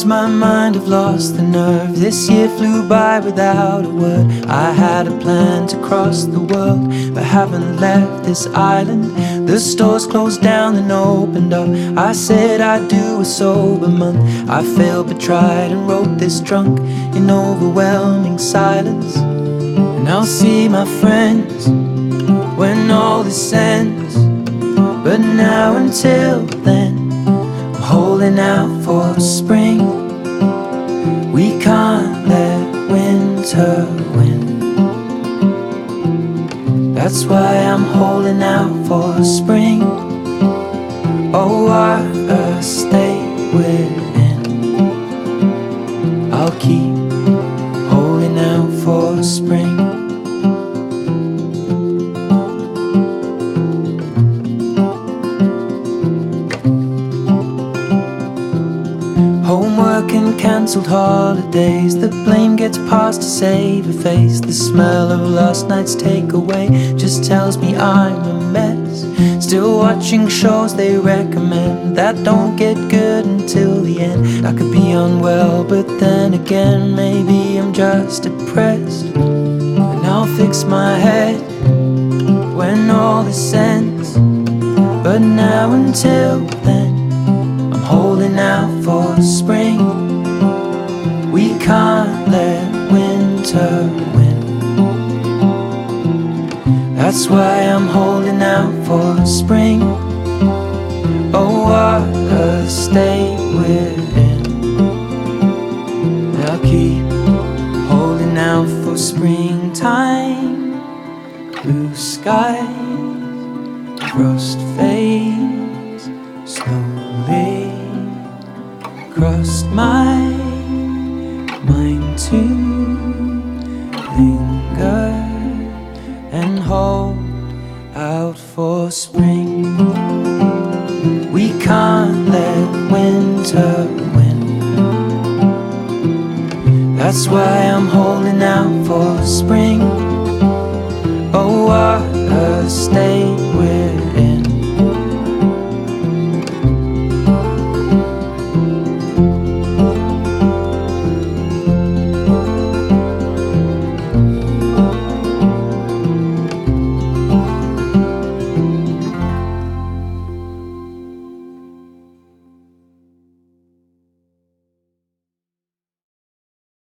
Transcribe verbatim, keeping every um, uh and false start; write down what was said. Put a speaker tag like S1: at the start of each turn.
S1: my mind have lost the nerve. This year flew by without a word. I had a plan to cross the world, but haven't left this island. The stores closed down and opened up. I said I'd do a sober month. I failed but tried and wrote this drunk in overwhelming silence. And I'll see my friends when all this ends, but now until then I'm holding out for spring. We can't let winter win. That's why I'm holding out for spring. Oh, water, stay within. I'll keep holding out for spring. Homework and cancelled holidays. The blame gets passed to save a face. The smell of last night's takeaway just tells me I'm a mess. Still watching shows they recommend that don't get good until the end. I could be unwell, but then again maybe I'm just depressed. And I'll fix my head when all this ends, but now until then I'm holding out for spring. We can't let winter win. That's why I'm holding out for spring. Oh, water, stay within. I'll keep holding out for springtime. Blue skies, frost fades slowly. Crossed my mind to linger and hold out for spring. We can't let winter win. That's why I'm holding out for spring. Oh, water, stay